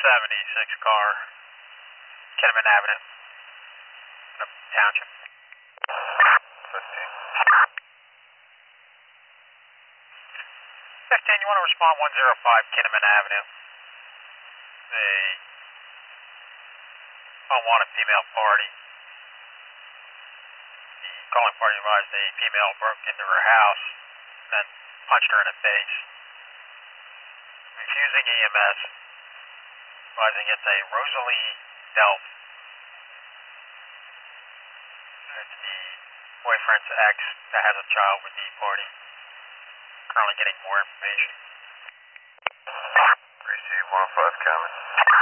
76 car, Kenneman Avenue, Township. 15. 15, you want to respond 105 Kenneman Avenue. The unwanted female party. The calling party advised a female broke into her house, then punched her in the face. Refusing EMS, advising it's a Rosalie Delp. It's the boyfriend's ex that has a child with the party. Currently getting more information. Receive 105 comment.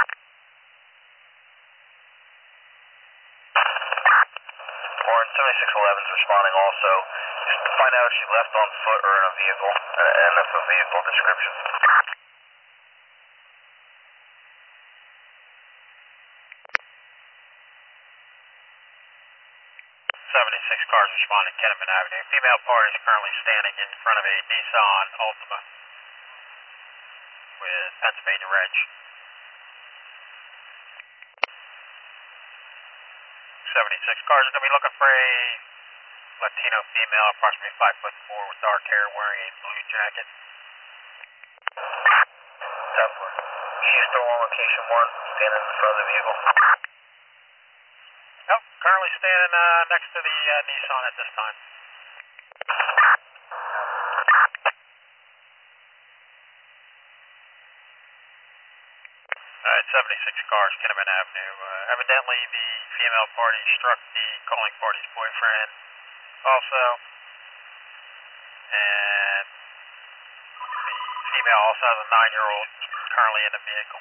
Warren 7611 is responding also. Just to find out if she left on foot or in a vehicle, and if a vehicle description. 76 cars responding Kenneman Avenue. Female party is currently standing in front of a Nissan Altima with Pennsylvania reg. 76 cars are going to be looking for a Latino female, approximately 5'4" with dark hair, wearing a blue jacket. Definitely. She's still on location 1, standing in front of the vehicle. Nope, currently standing next to the Nissan at this time. 76 cars, Kenneman Avenue. Evidently, the female party struck the calling party's boyfriend also. And the female also has a 9-year-old currently in the vehicle.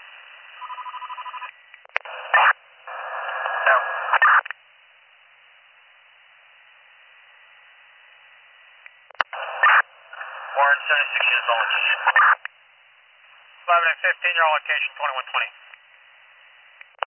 Warren 76 is on location. 11 and 15, you're on location 2120.